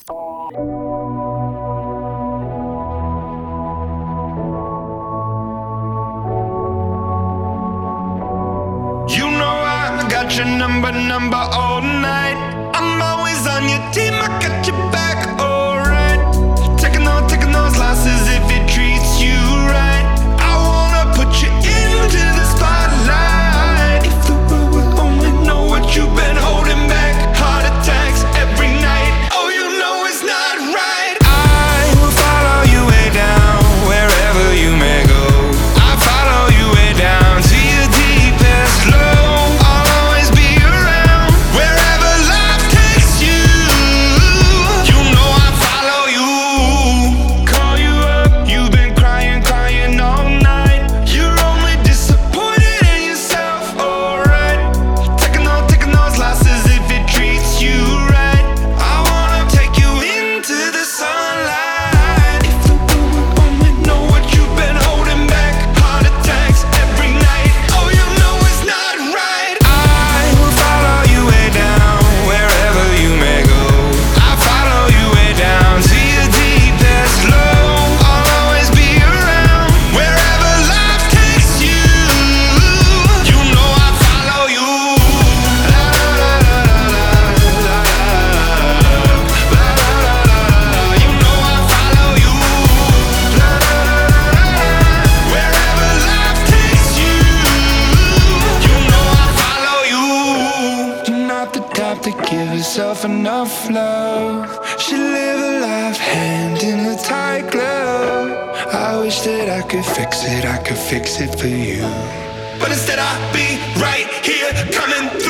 You know I got your number all night. I'm always on your team, I got your back, alright. Taking those losses if it treats you right. I wanna put you into the spotlight. If the world would only know what you've been holding back. Heart attacks every night. Oh, you know it's not right. I will follow you way down, wherever you may go. I follow you way down to your deepest low. I'll always be around, wherever life takes you. You know I follow you. Call you up, you've been crying all night. You're only disappointed in yourself, alright. Taking those losses if it treats you right. I wanna take you into the sunlight. If the world would only know what you've been holding back. Heart attacks every night. Oh, you know it's not right. I will follow you way down, wherever you may go. I follow you way down to your deepest low. I'll always be around, wherever life takes you. You know I follow you. La la la la la la la la. You know I follow you. La la la la. Wherever life takes you. You know I follow you. You're not the type to give yourself enough love. Should live a life hand in a tight glove. I wish that I could fix it for you. But instead I'll be right here coming